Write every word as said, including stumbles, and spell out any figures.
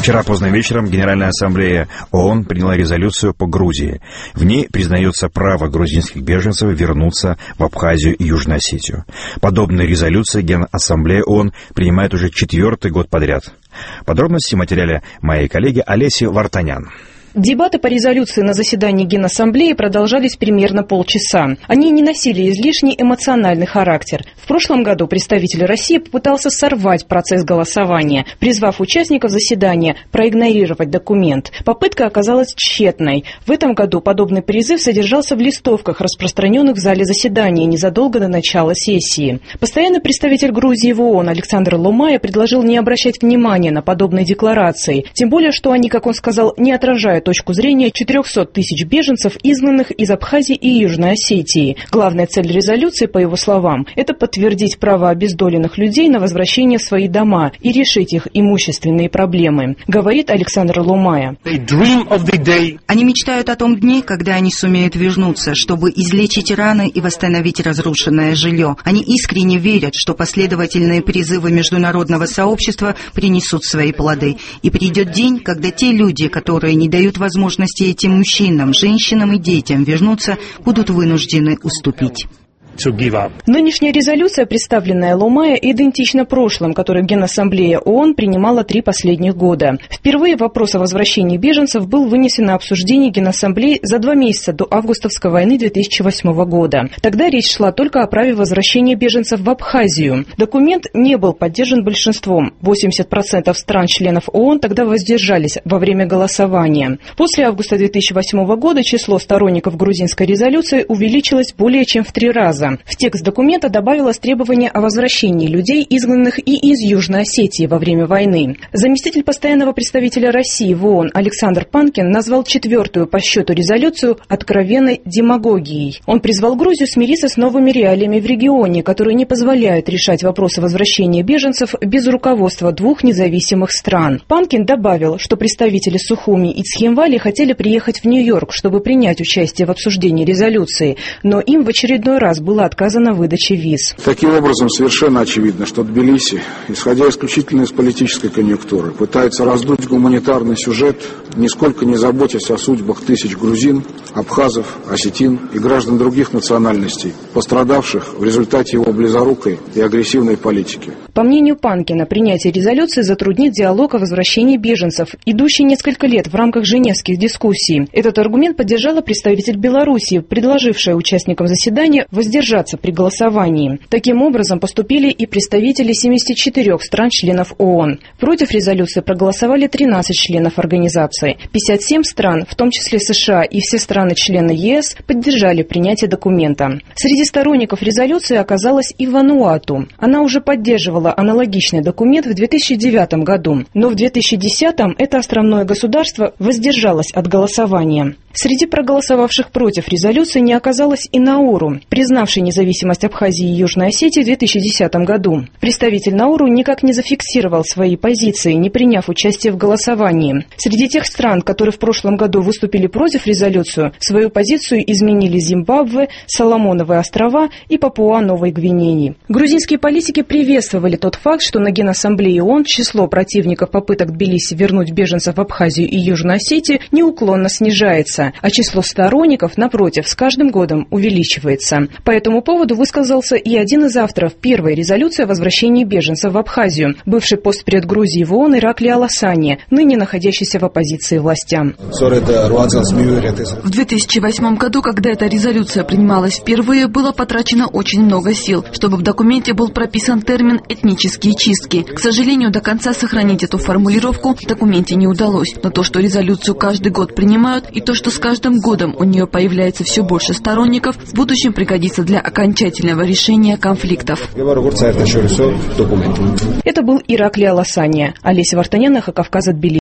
Вчера поздно вечером Генеральная ассамблея ООН приняла резолюцию по Грузии. В ней признается право грузинских беженцев вернуться в Абхазию и Южную Осетию. Подобные резолюции Генассамблея ООН принимает уже четвертый год подряд. Подробности в материале моей коллеги Олеси Вартанян. Дебаты по резолюции на заседании Генассамблеи продолжались примерно полчаса. Они не носили излишний эмоциональный характер. В прошлом году представитель России попытался сорвать процесс голосования, призвав участников заседания проигнорировать документ. Попытка оказалась тщетной. В этом году подобный призыв содержался в листовках, распространенных в зале заседания незадолго до начала сессии. Постоянный представитель Грузии в ООН Александр Лумая предложил не обращать внимания на подобные декларации, тем более, что они, как он сказал, не отражают точку зрения четырехсот тысяч беженцев, изгнанных из Абхазии и Южной Осетии. Главная цель резолюции, по его словам, это подтвердить право обездоленных людей на возвращение в свои дома и решить их имущественные проблемы, говорит Александр Лумая. Они мечтают о том дне, когда они сумеют вернуться, чтобы излечить раны и восстановить разрушенное жилье. Они искренне верят, что последовательные призывы международного сообщества принесут свои плоды. И придет день, когда те люди, которые не дают возможности этим мужчинам, женщинам и детям вернуться, будут вынуждены уступить. Нынешняя резолюция, представленная Лумая, идентична прошлым, который Генассамблея ООН принимала три последних года. Впервые вопрос о возвращении беженцев был вынесен на обсуждение Генассамблеи за два месяца до августовской войны две тысячи восьмого года. Тогда речь шла только о праве возвращения беженцев в Абхазию. Документ не был поддержан большинством. восемьдесят процентов стран-членов ООН тогда воздержались во время голосования. После августа две тысячи восьмого года число сторонников грузинской резолюции увеличилось более чем в три раза. В текст документа добавилось требование о возвращении людей, изгнанных и из Южной Осетии во время войны. Заместитель постоянного представителя России в ООН Александр Панкин назвал четвертую по счету резолюцию откровенной демагогией. Он призвал Грузию смириться с новыми реалиями в регионе, которые не позволяют решать вопросы возвращения беженцев без руководства двух независимых стран. Панкин добавил, что представители Сухуми и Цхинвали хотели приехать в Нью-Йорк, чтобы принять участие в обсуждении резолюции, но им в очередной раз было отказано в выдаче виз. Таким образом, совершенно очевидно, что Тбилиси, исходя исключительно из политической конъюнктуры, пытается раздуть гуманитарный сюжет, нисколько не заботясь о судьбах тысяч грузин, абхазов, осетин и граждан других национальностей, пострадавших в результате его близорукой и агрессивной политики. По мнению Панкина, принятие резолюции затруднит диалог о возвращении беженцев, идущий несколько лет в рамках женевских дискуссий. Этот аргумент поддержала представитель Беларуси, предложившая участникам заседания воздержаться при голосовании. Таким образом поступили и представители семидесяти четырёх стран-членов ООН. Против резолюции проголосовали тринадцать членов организации. пятьдесят семь стран, в том числе США и все страны-члены ЕС, поддержали принятие документа. Среди сторонников резолюции оказалась и Вануату. Она уже поддерживала аналогичный документ в две тысячи девятом году, но в две тысячи десятом это островное государство воздержалось от голосования. Среди проголосовавших против резолюции не оказалось и Науру, признавший независимость Абхазии и Южной Осетии в две тысячи десятом году. Представитель Науру никак не зафиксировал свои позиции, не приняв участие в голосовании. Среди тех стран, которые в прошлом году выступили против резолюции, свою позицию изменили Зимбабве, Соломоновые острова и Папуа-Новой Гвинеи. Грузинские политики приветствовали тот факт, что на Генассамблее ООН число противников попыток Тбилиси вернуть беженцев в Абхазию и Южную Осетию неуклонно снижается, а число сторонников, напротив, с каждым годом увеличивается. По этому поводу высказался и один из авторов первой резолюции о возвращении беженцев в Абхазию, бывший постпред Грузии в ООН Ираклий Аласани, ныне находящийся в оппозиции властям. В две тысячи восьмом году, когда эта резолюция принималась впервые, было потрачено очень много сил, чтобы в документе был прописан термин «этнические чистки». К сожалению, до конца сохранить эту формулировку в документе не удалось. Но то, что резолюцию каждый год принимают, и то, что с каждым годом у нее появляется все больше сторонников, в будущем пригодится для окончательного решения конфликтов. Это был Ираклий Аласани. Олеся Вартанян, Кавказ, Тбилиси.